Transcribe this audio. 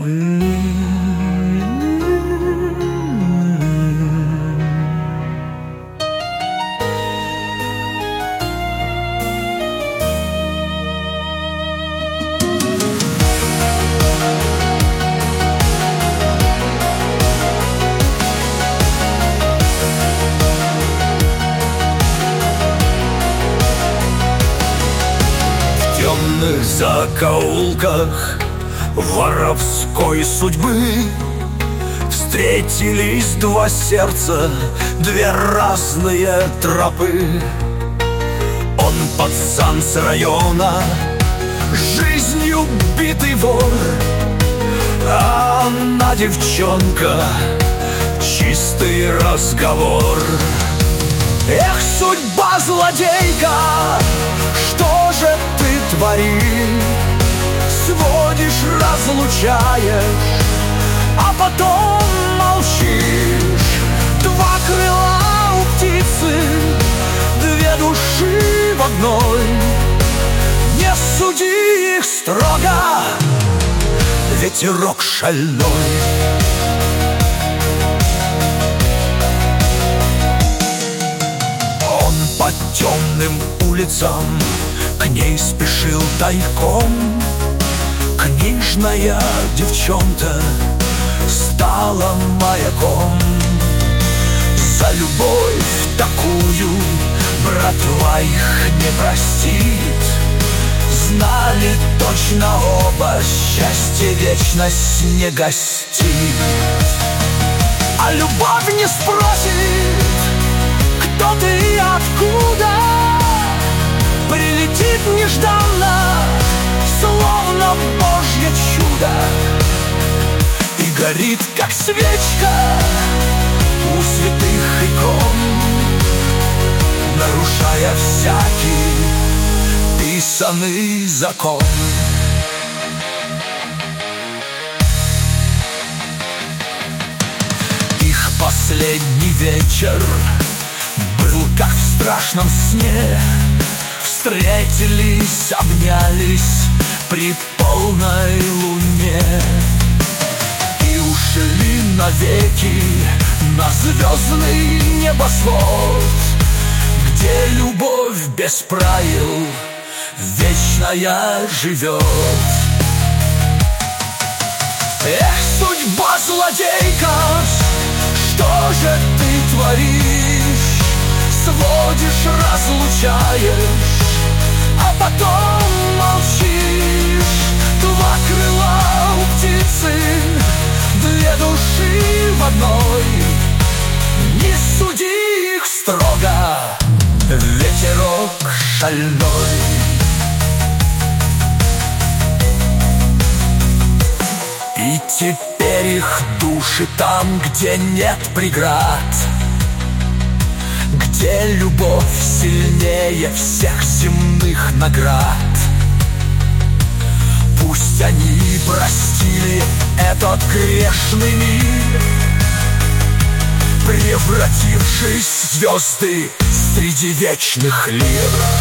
В темных закоулках воровской судьбы встретились два сердца, две разные тропы. Он пацан с района, жизнью битый вор, а она девчонка, чистый разговор. Эх, судьба злодейка, что же ты творишь? Сводишь, разлучаешь, а потом молчишь. Два крыла у птицы, две души в одной. Не суди их строго, ветерок шальной. Он по темным улицам к ней спешил тайком. Книжная девчонка стала маяком. За любовь такую братва их не простит. Знали точно оба, счастье вечность не гостит. А любовь не спросит, кто ты и откуда. Прилетит нежданно, словно Божье чудо, и горит, как свечка у святых икон, нарушая всякий писанный закон. Их последний вечер был как в страшном сне. Встретились, обнялись при полной луне и ушли навеки на звездный небосвод, где любовь без правил вечная живет. Эх, судьба злодейка, что же ты творишь? Сводишь, разлучаешь, а потом молчишь. Два крыла у птицы, две души в одной. Не суди их строго, ветерок шальной. И теперь их души там, где нет преград, где любовь сильнее всех земных наград. Пусть они простили этот грешный мир, превратившись в звезды среди вечных лир.